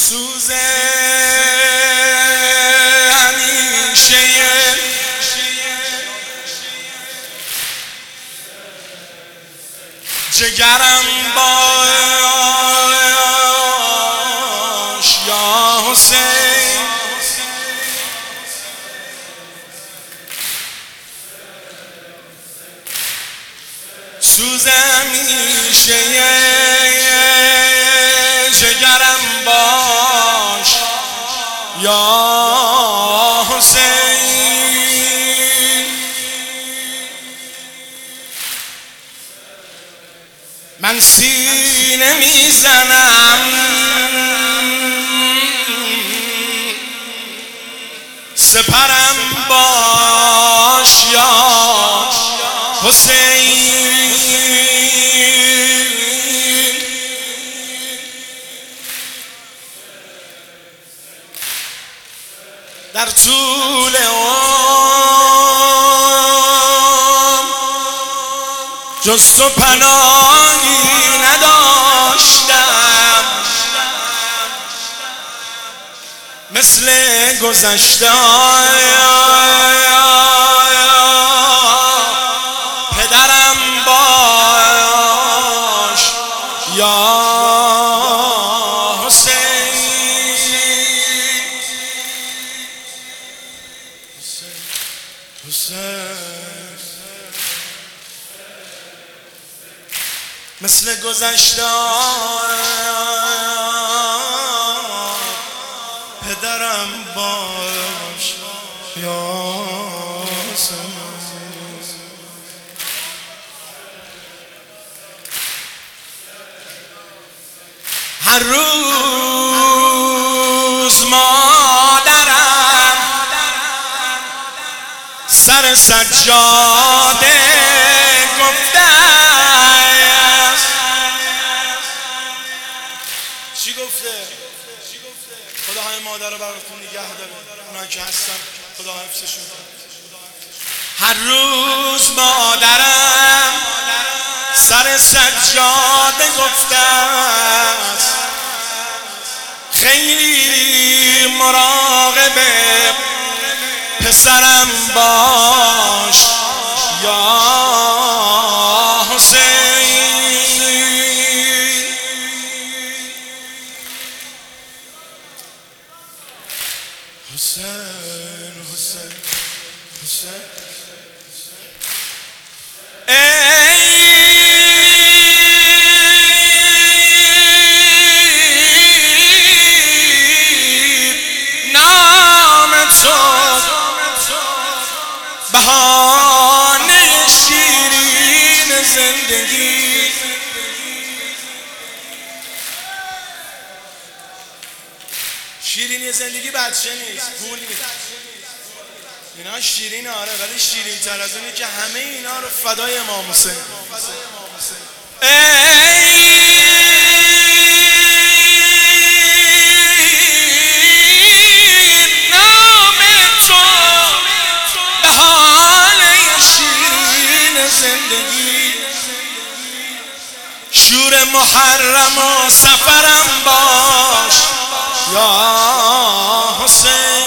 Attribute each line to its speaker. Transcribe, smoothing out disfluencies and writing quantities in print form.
Speaker 1: سوز همیشه جگرم باش یا حسین، سوز همیشه جگرم باش یا حسین. من سینه میزنم سپرم باش یا حسین. در طول عمر جز تو پناهی نداشتم، مثل گذشته پدرم باش یا مثل گذشته پدرم باش یا حسین. هر روز مادرم سر سجاده گفته چی گفته؟ خداهای مادر رو براتون نگه داره، اونایی که هستن خدا حفظشون. هر روز مادرم سر سجاده گفته است خیلی مراقب پسرم باش یا حسین. حسین حسین حسین ای نام تو بهانه شیرین زندگی. شیرینی زندگی بچه نیست، پول نیست، اینا شیرین آره، ولی شیرین تر از اونی که همه اینا رو فدای امام حسین. ای نام تو بهانه شیرین زندگی، شور محرم و سفرم باش یا حسین.